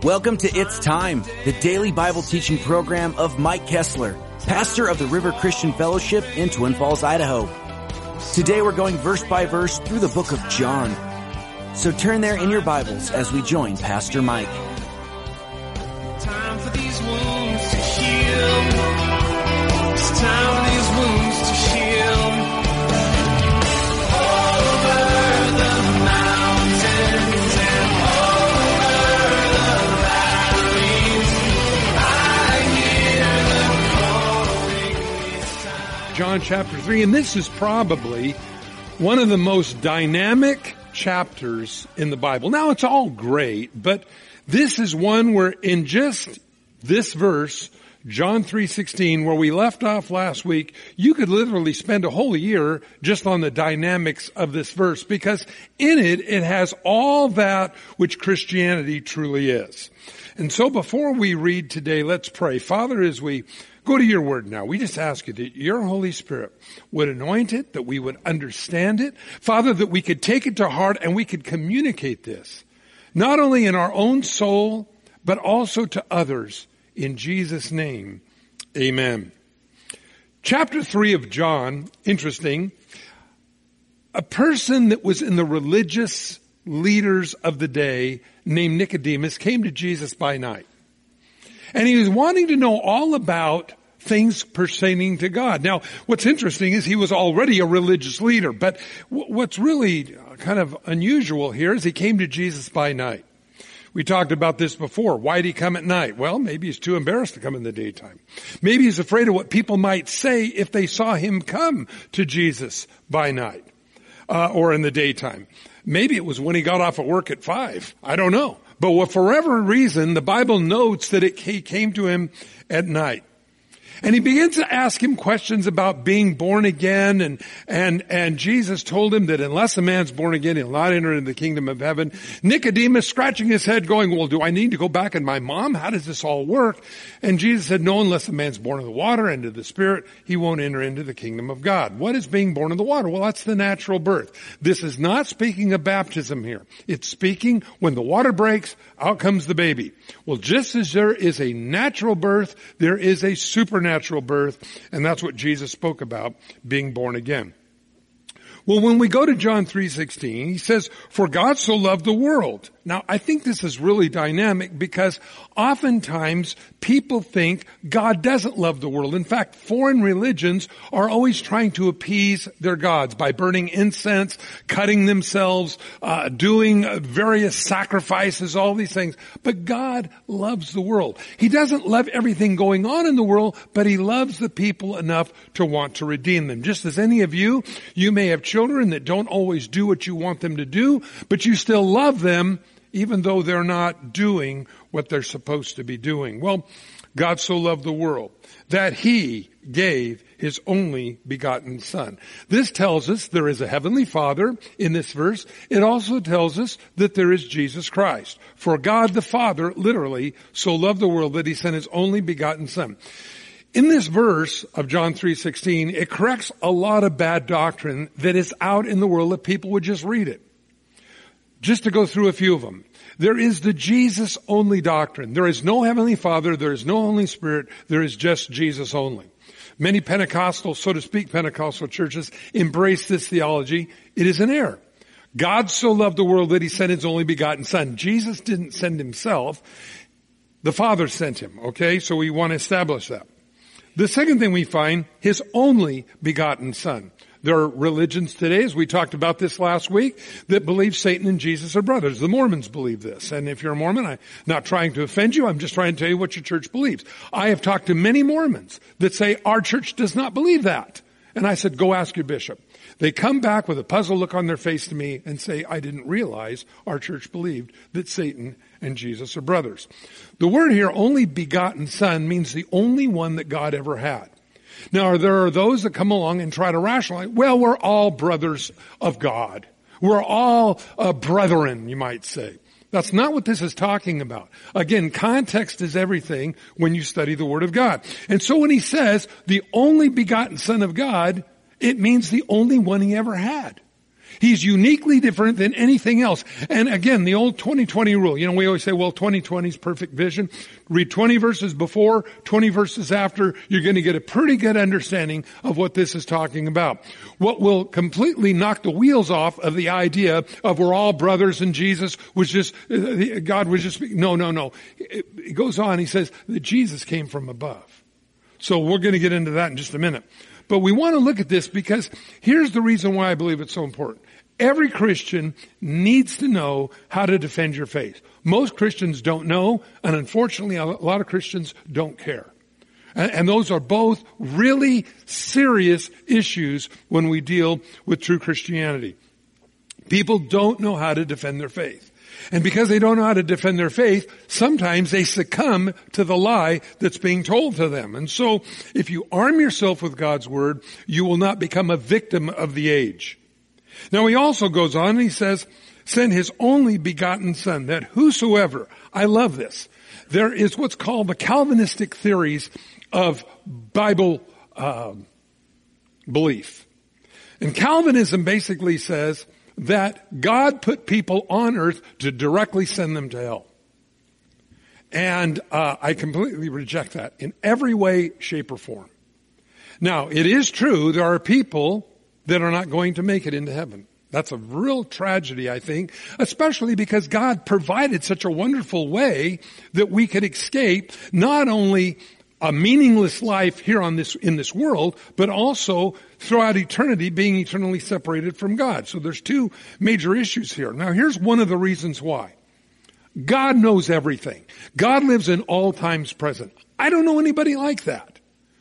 Welcome to It's Time, the daily Bible teaching program of Mike Kessler, pastor of the River Christian Fellowship in Twin Falls, Idaho. Today we're going verse by verse through the book of John. So turn there in your Bibles as we join Pastor Mike. Time for these wounds to heal. It's time for these wounds to heal. Over the mountains and over the valleys, I hear the calling. John chapter 3, and this is probably one of the most dynamic chapters in the Bible. Now, it's all great, but this is one where in just this verse, John 3:16, where we left off last week, you could literally spend a whole year just on the dynamics of this verse, because in it, it has all that which Christianity truly is. And so before we read today, let's pray. Father, as we go to your word now, we just ask you that your Holy Spirit would anoint it, that we would understand it. Father, that we could take it to heart and we could communicate this, not only in our own soul, but also to others. In Jesus' name, amen. Chapter 3 of John, interesting. A person that was in the religious leaders of the day named Nicodemus came to Jesus by night. And he was wanting to know all about things pertaining to God. Now, what's interesting is he was already a religious leader, but what's really kind of unusual here is he came to Jesus by night. We talked about this before. Why'd he come at night? Well, maybe he's too embarrassed to come in the daytime. Maybe he's afraid of what people might say if they saw him come to Jesus by night, or in the daytime. Maybe it was when he got off at work at 5. I don't know. But for whatever reason, the Bible notes that he came to him at night. And he begins to ask him questions about being born again, and Jesus told him that unless a man's born again, he'll not enter into the kingdom of heaven. Nicodemus scratching his head going, well, do I need to go back in my mom? How does this all work? And Jesus said, no, unless a man's born of the water and of the Spirit, he won't enter into the kingdom of God. What is being born of the water? Well, that's the natural birth. This is not speaking of baptism here. It's speaking when the water breaks, out comes the baby. Well, just as there is a natural birth, there is a supernatural birth, and that's what Jesus spoke about, being born again. Well, when we go to John 3:16, he says, for God so loved the world. Now, I think this is really dynamic because oftentimes people think God doesn't love the world. In fact, foreign religions are always trying to appease their gods by burning incense, cutting themselves, doing various sacrifices, all these things. But God loves the world. He doesn't love everything going on in the world, but he loves the people enough to want to redeem them. Just as any of you may have children that don't always do what you want them to do, but you still love them even though they're not doing what they're supposed to be doing. Well, God so loved the world that he gave his only begotten Son. This tells us there is a heavenly Father in this verse. It also tells us that there is Jesus Christ. For God the Father literally so loved the world that he sent his only begotten Son. In this verse of John 3:16, it corrects a lot of bad doctrine that is out in the world if people would just read it. Just to go through a few of them. There is the Jesus-only doctrine. There is no Heavenly Father. There is no Holy Spirit. There is just Jesus only. Many Pentecostal, so to speak, Pentecostal churches embrace this theology. It is an error. God so loved the world that he sent his only begotten Son. Jesus didn't send himself. The Father sent him. Okay, so we want to establish that. The second thing we find, his only begotten Son. There are religions today, as we talked about this last week, that believe Satan and Jesus are brothers. The Mormons believe this. And if you're a Mormon, I'm not trying to offend you. I'm just trying to tell you what your church believes. I have talked to many Mormons that say, our church does not believe that. And I said, go ask your bishop. They come back with a puzzled look on their face to me and say, I didn't realize our church believed that Satan and Jesus are brothers. The word here, only begotten Son, means the only one that God ever had. Now, there are those that come along and try to rationalize, well, we're all brothers of God. We're all brethren, you might say. That's not what this is talking about. Again, context is everything when you study the Word of God. And so when he says the only begotten Son of God, it means the only one he ever had. He's uniquely different than anything else. And again, the old 20/20 rule. We always say, well, 20/20 is perfect vision. Read 20 verses before, 20 verses after. You're going to get a pretty good understanding of what this is talking about. What will completely knock the wheels off of the idea of we're all brothers and Jesus was just, God was just, no. It goes on. He says that Jesus came from above. So we're going to get into that in just a minute. But we want to look at this because here's the reason why I believe it's so important. Every Christian needs to know how to defend your faith. Most Christians don't know, and unfortunately a lot of Christians don't care. And those are both really serious issues when we deal with true Christianity. People don't know how to defend their faith. And because they don't know how to defend their faith, sometimes they succumb to the lie that's being told to them. And so, if you arm yourself with God's Word, you will not become a victim of the age. Now he also goes on and he says, send his only begotten Son, that whosoever, I love this, there is what's called the Calvinistic theories of Bible belief. And Calvinism basically says that God put people on earth to directly send them to hell. And I completely reject that in every way, shape, or form. Now, it is true there are people that are not going to make it into heaven. That's a real tragedy, I think, especially because God provided such a wonderful way that we could escape not only a meaningless life here in this world, but also throughout eternity being eternally separated from God. So there's two major issues here. Now here's one of the reasons why. God knows everything. God lives in all times present. I don't know anybody like that.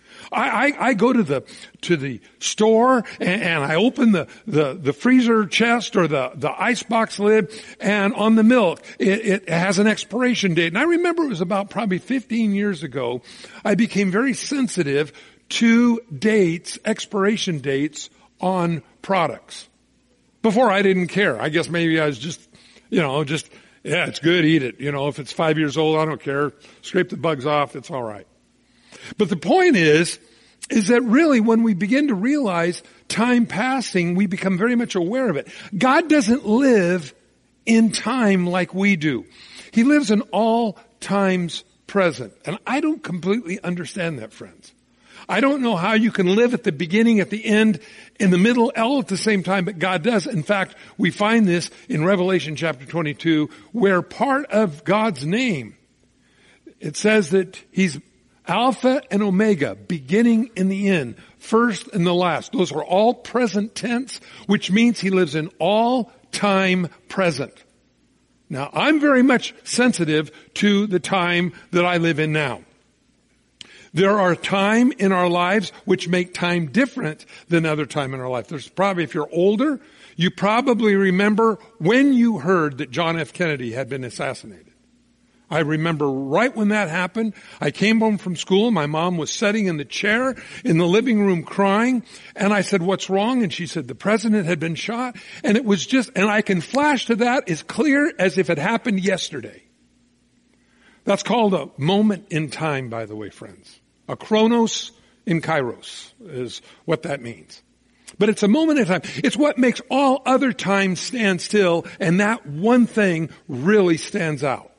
I go to the store and I open the freezer chest or the icebox lid, and on the milk it has an expiration date. And I remember it was about probably 15 years ago, I became very sensitive to expiration dates on products. Before I didn't care. I guess maybe I was just, yeah, it's good, eat it. If it's 5 years old, I don't care. Scrape the bugs off, it's all right. But the point is that really when we begin to realize time passing, we become very much aware of it. God doesn't live in time like we do. He lives in all times present. And I don't completely understand that, friends. I don't know how you can live at the beginning, at the end, in the middle, all at the same time, but God does. In fact, we find this in Revelation chapter 22, where part of God's name, it says that He's Alpha and Omega, beginning and the end, first and the last. Those are all present tense, which means He lives in all time present. Now, I'm very much sensitive to the time that I live in now. There are time in our lives which make time different than other time in our life. There's probably, if you're older, you probably remember when you heard that John F. Kennedy had been assassinated. I remember right when that happened. I came home from school. My mom was sitting in the chair in the living room crying. And I said, what's wrong? And she said, the president had been shot. And it was and I can flash to that as clear as if it happened yesterday. That's called a moment in time, by the way, friends. A chronos in kairos is what that means. But it's a moment in time. It's what makes all other time stand still. And that one thing really stands out.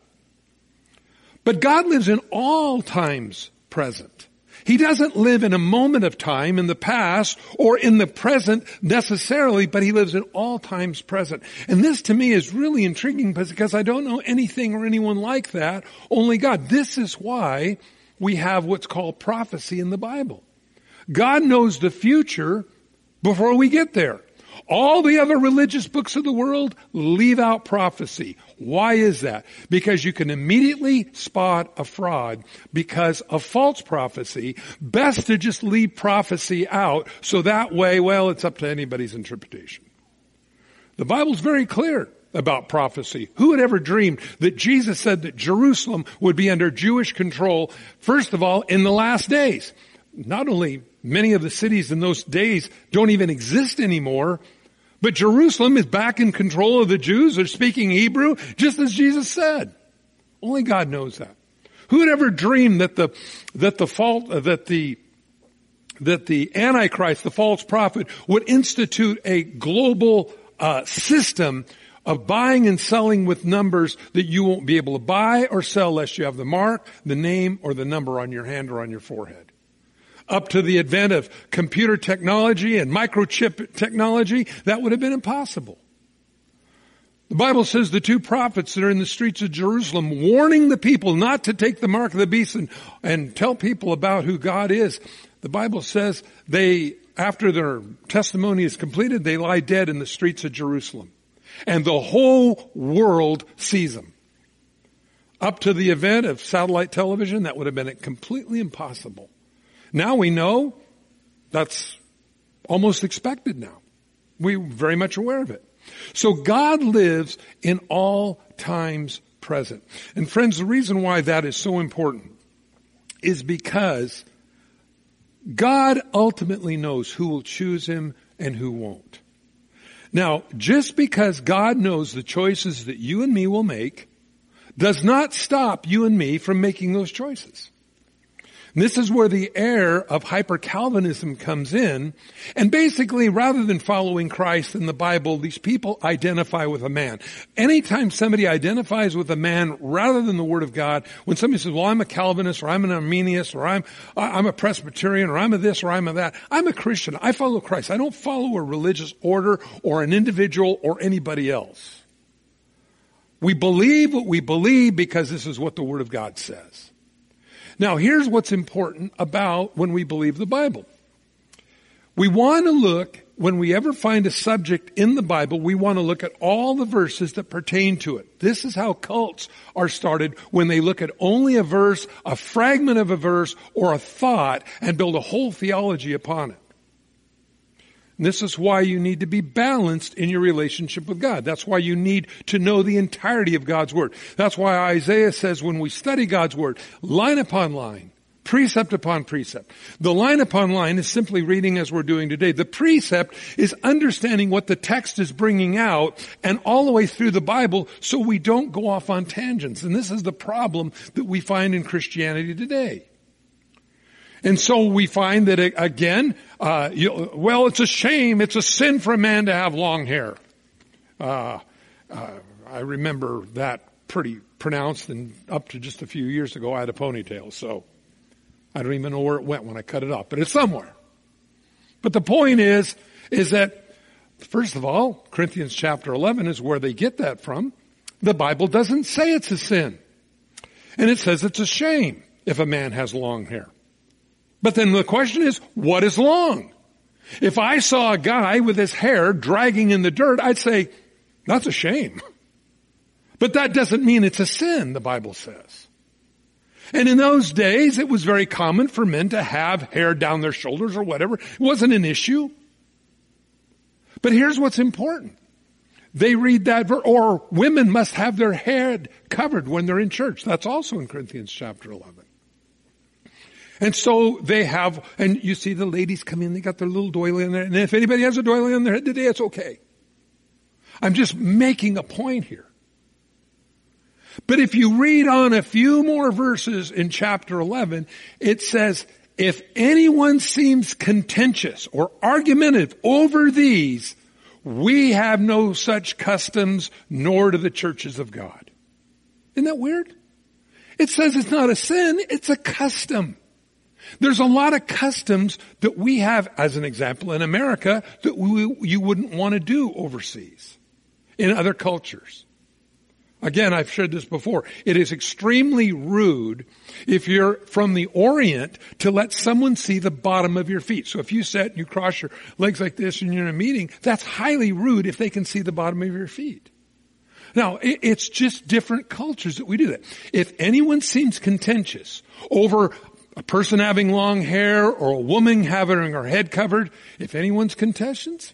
But God lives in all times present. He doesn't live in a moment of time in the past or in the present necessarily, but He lives in all times present. And this to me is really intriguing because I don't know anything or anyone like that, only God. This is why we have what's called prophecy in the Bible. God knows the future before we get there. All the other religious books of the world leave out prophecy. Why is that? Because you can immediately spot a fraud because of false prophecy. Best to just leave prophecy out so that way, well, it's up to anybody's interpretation. The Bible's very clear about prophecy. Who had ever dreamed that Jesus said that Jerusalem would be under Jewish control, first of all, in the last days? Not only many of the cities in those days don't even exist anymore, but Jerusalem is back in control of the Jews. They're speaking Hebrew, just as Jesus said. Only God knows that. Who would ever dream that the Antichrist, the false prophet, would institute a global system of buying and selling with numbers that you won't be able to buy or sell unless you have the mark, the name, or the number on your hand or on your forehead. Up to the advent of computer technology and microchip technology, that would have been impossible. The Bible says the two prophets that are in the streets of Jerusalem warning the people not to take the mark of the beast and tell people about who God is. The Bible says they, after their testimony is completed, they lie dead in the streets of Jerusalem. And the whole world sees them. Up to the event of satellite television, that would have been completely impossible. Now we know that's almost expected now. We're very much aware of it. So God lives in all times present. And friends, the reason why that is so important is because God ultimately knows who will choose him and who won't. Now, just because God knows the choices that you and me will make does not stop you and me from making those choices. And this is where the error of hyper-Calvinism comes in. And basically, rather than following Christ in the Bible, these people identify with a man. Anytime somebody identifies with a man rather than the Word of God, when somebody says, well, I'm a Calvinist, or I'm an Arminius, or I'm a Presbyterian, or I'm a this, or I'm a that, I'm a Christian. I follow Christ. I don't follow a religious order or an individual or anybody else. We believe what we believe because this is what the Word of God says. Now, here's what's important about when we believe the Bible. We want to look, when we ever find a subject in the Bible, we want to look at all the verses that pertain to it. This is how cults are started, when they look at only a verse, a fragment of a verse, or a thought, and build a whole theology upon it. And this is why you need to be balanced in your relationship with God. That's why you need to know the entirety of God's Word. That's why Isaiah says when we study God's Word, line upon line, precept upon precept. The line upon line is simply reading as we're doing today. The precept is understanding what the text is bringing out and all the way through the Bible so we don't go off on tangents. And this is the problem that we find in Christianity today. And so we find that, again, it's a shame, it's a sin for a man to have long hair. I remember that pretty pronounced, and up to just a few years ago I had a ponytail, so I don't even know where it went when I cut it off, but it's somewhere. But the point is that, first of all, Corinthians chapter 11 is where they get that from. The Bible doesn't say it's a sin. And it says it's a shame if a man has long hair. But then the question is, what is long? If I saw a guy with his hair dragging in the dirt, I'd say, that's a shame. But that doesn't mean it's a sin, the Bible says. And in those days, it was very common for men to have hair down their shoulders or whatever. It wasn't an issue. But here's what's important. They read that or women must have their head covered when they're in church. That's also in Corinthians chapter 11. And so they have, and you see the ladies come in, they got their little doily in there, and if anybody has a doily on their head today, it's okay. I'm just making a point here. But if you read on a few more verses in chapter 11, it says, if anyone seems contentious or argumentative over these, we have no such customs, nor do the churches of God. Isn't that weird? It says it's not a sin, it's a custom. There's a lot of customs that we have, as an example, in America that you wouldn't want to do overseas, in other cultures. Again, I've shared this before. It is extremely rude if you're from the Orient to let someone see the bottom of your feet. So if you sit and you cross your legs like this and you're in a meeting, that's highly rude if they can see the bottom of your feet. Now, it's just different cultures that we do that. If anyone seems contentious over a person having long hair or a woman having her head covered, if anyone's contentious,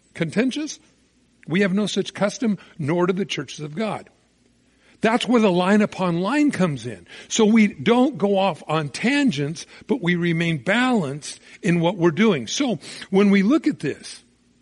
we have no such custom, nor do the churches of God. That's where the line upon line comes in. So we don't go off on tangents, but we remain balanced in what we're doing. So when we look at this,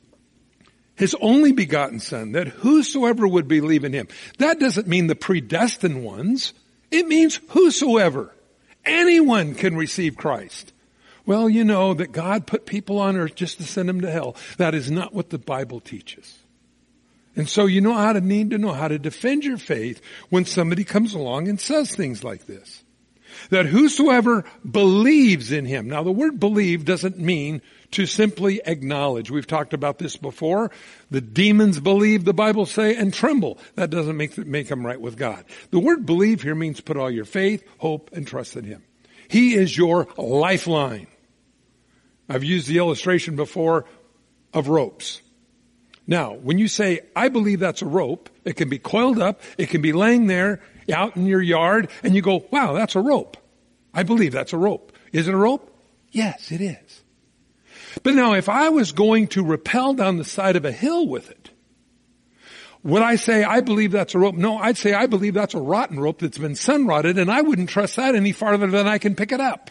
his only begotten Son, that whosoever would believe in him, that doesn't mean the predestined ones. It means whosoever. Anyone can receive Christ. Well, you know that God put people on earth just to send them to hell. That is not what the Bible teaches. And so need to know how to defend your faith when somebody comes along and says things like this. That whosoever believes in him. Now the word believe doesn't mean to simply acknowledge. We've talked about this before. The demons believe, the Bible say, and tremble. That doesn't make them right with God. The word believe here means put all your faith, hope, and trust in him. He is your lifeline. I've used the illustration before of ropes. Now, when you say, I believe that's a rope, it can be coiled up, it can be laying there out in your yard, and you go, wow, that's a rope. I believe that's a rope. Is it a rope? Yes, it is. But now, if I was going to rappel down the side of a hill with it, would I say, I believe that's a rope? No, I'd say, I believe that's a rotten rope that's been sun-rotted, and I wouldn't trust that any farther than I can pick it up.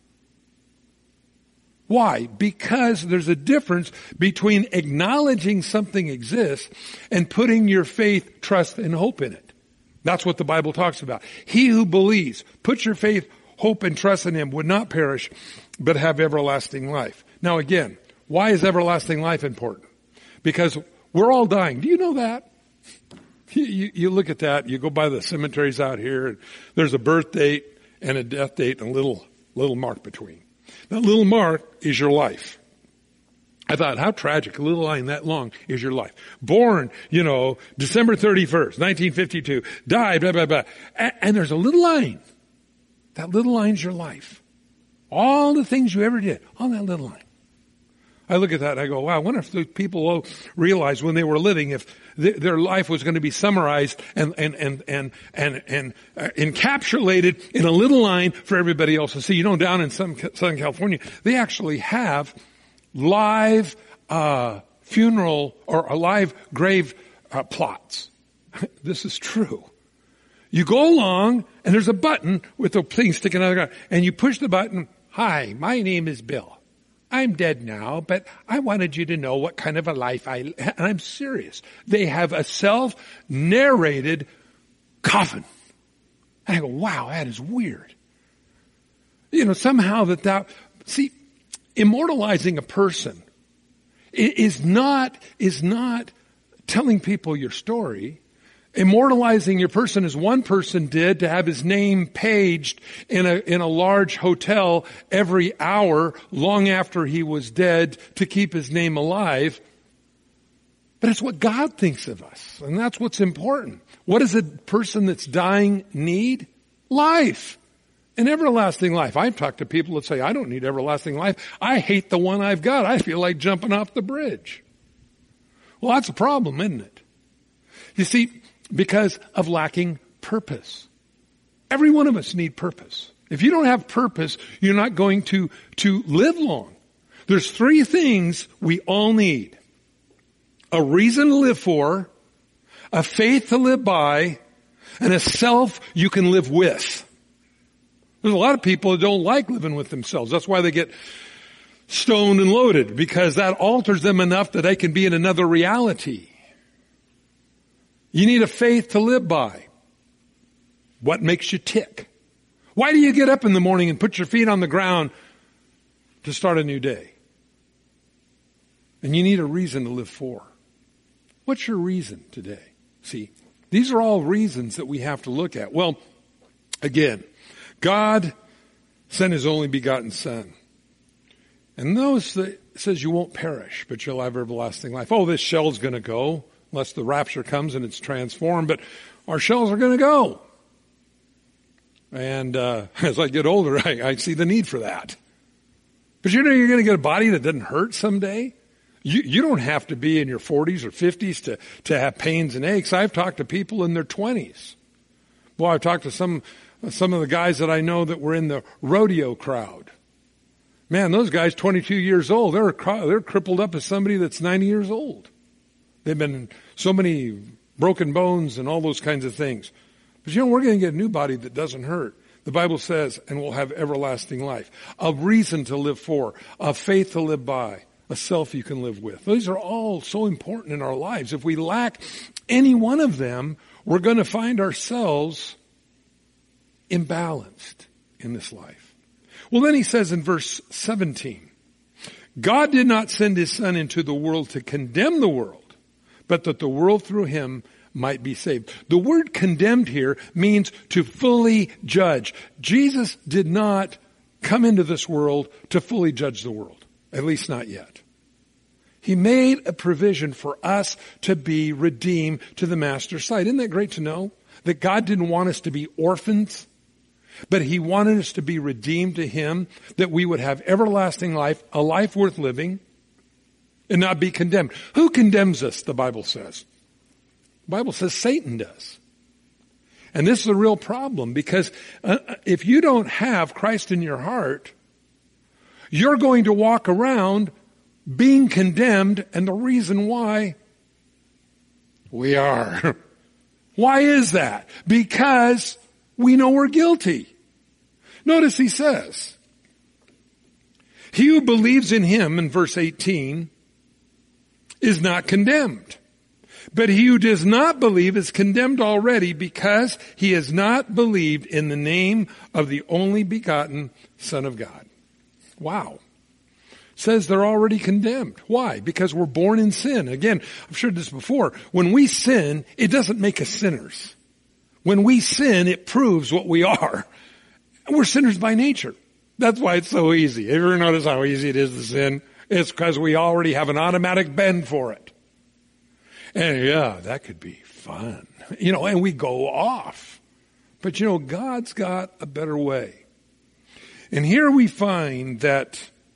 Why? Because there's a difference between acknowledging something exists and putting your faith, trust, and hope in it. That's what the Bible talks about. He who believes, put your faith, hope, and trust in him would not perish, but have everlasting life. Now again, why is everlasting life important? Because we're all dying. Do you know that? You look at that, you go by the cemeteries out here, and there's a birth date and a death date and a little mark between. That little mark is your life. I thought, how tragic, a little line that long is your life. Born, December 31st, 1952, died, blah, blah, blah. And there's a little line. That little line's your life. All the things you ever did on that little line. I look at that and I go, wow, I wonder if the people realized when they were living if their life was going to be summarized and encapsulated in a little line for everybody else to see. Down in Southern California, they actually have live funeral or live grave plots. This is true. You go along and there's a button with a thing sticking out of the ground, and you push the button. Hi, my name is Bill. I'm dead now, but I wanted you to know what kind of a life and I'm serious. They have a self-narrated coffin. And I go, wow, that is weird. Somehow see, immortalizing a person is not telling people your story. Immortalizing your person as one person did to have his name paged in a large hotel every hour long after he was dead to keep his name alive. But it's what God thinks of us, and that's what's important. What does a person that's dying need? Life. An everlasting life. I've talked to people that say, I don't need everlasting life. I hate the one I've got. I feel like jumping off the bridge. Well, that's a problem, isn't it? You see, because of lacking purpose. Every one of us need purpose. If you don't have purpose, you're not going to live long. There's three things we all need. A reason to live for, a faith to live by, and a self you can live with. There's a lot of people that don't like living with themselves. That's why they get stoned and loaded, because that alters them enough that they can be in another reality. You need a faith to live by. What makes you tick? Why do you get up in the morning and put your feet on the ground to start a new day? And you need a reason to live for. What's your reason today? See, these are all reasons that we have to look at. Well, again, God sent his only begotten Son. And those that says you won't perish, but you'll have everlasting life. Oh, this shell's going to go. Unless the rapture comes and it's transformed, but our shells are going to go. And as I get older, I see the need for that. But you're going to get a body that doesn't hurt someday. You don't have to be in your 40s or 50s to have pains and aches. I've talked to people in their 20s. Well, I've talked to some of the guys that I know that were in the rodeo crowd. Man, those guys, 22 years old, they're crippled up as somebody that's 90 years old. They've been so many broken bones and all those kinds of things. But we're going to get a new body that doesn't hurt. The Bible says, and we'll have everlasting life. A reason to live for, a faith to live by, a self you can live with. These are all so important in our lives. If we lack any one of them, we're going to find ourselves imbalanced in this life. Well, then he says in verse 17, God did not send his Son into the world to condemn the world, but that the world through him might be saved. The word condemned here means to fully judge. Jesus did not come into this world to fully judge the world, at least not yet. He made a provision for us to be redeemed to the Master's side. Isn't that great to know? That God didn't want us to be orphans, but he wanted us to be redeemed to him, that we would have everlasting life, a life worth living, and not be condemned. Who condemns us, the Bible says? The Bible says Satan does. And this is a real problem, because if you don't have Christ in your heart, you're going to walk around being condemned, and the reason why we are. Why is that? Because we know we're guilty. Notice he says, he who believes in him, in verse 18, is not condemned. But he who does not believe is condemned already, because he has not believed in the name of the only begotten Son of God. Wow. Says they're already condemned. Why? Because we're born in sin. Again, I've shared this before. When we sin, it doesn't make us sinners. When we sin, it proves what we are. And we're sinners by nature. That's why it's so easy. Have you ever noticed how easy it is to sin? It's because we already have an automatic bend for it. And yeah, that could be fun. And we go off. But God's got a better way. And here we find that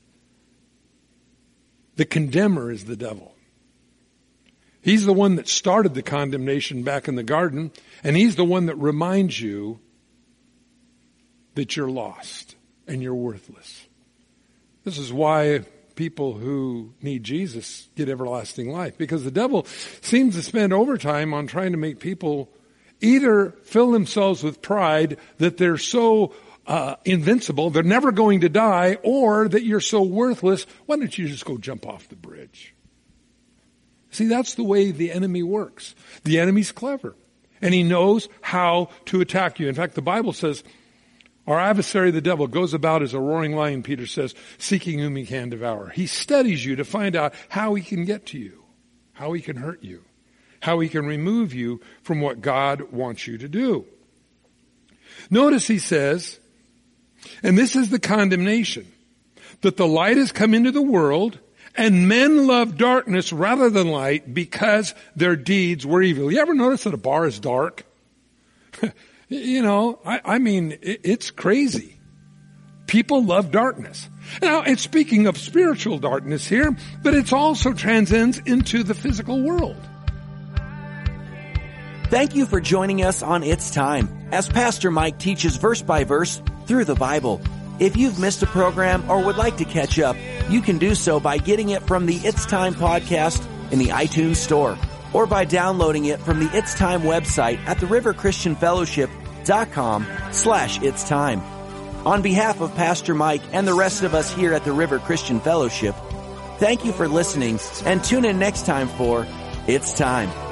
the condemner is the devil. He's the one that started the condemnation back in the garden, and he's the one that reminds you that you're lost and you're worthless. This is why people who need Jesus get everlasting life, because the devil seems to spend overtime on trying to make people either fill themselves with pride that they're so invincible, they're never going to die, or that you're so worthless, why don't you just go jump off the bridge? See, that's the way the enemy works. The enemy's clever, and he knows how to attack you. In fact, the Bible says, our adversary, the devil, goes about as a roaring lion, Peter says, seeking whom he can devour. He studies you to find out how he can get to you, how he can hurt you, how he can remove you from what God wants you to do. Notice he says, and this is the condemnation, that the light has come into the world, and men love darkness rather than light, because their deeds were evil. You ever notice that a bar is dark? It's crazy. People love darkness. Now, it's speaking of spiritual darkness here, but it also transcends into the physical world. Thank you for joining us on It's Time, as Pastor Mike teaches verse by verse through the Bible. If you've missed a program or would like to catch up, you can do so by getting it from the It's Time podcast in the iTunes store, or by downloading it from the It's Time website at theriverchristianfellowship.com/It's Time. On behalf of Pastor Mike and the rest of us here at the River Christian Fellowship, thank you for listening, and tune in next time for It's Time.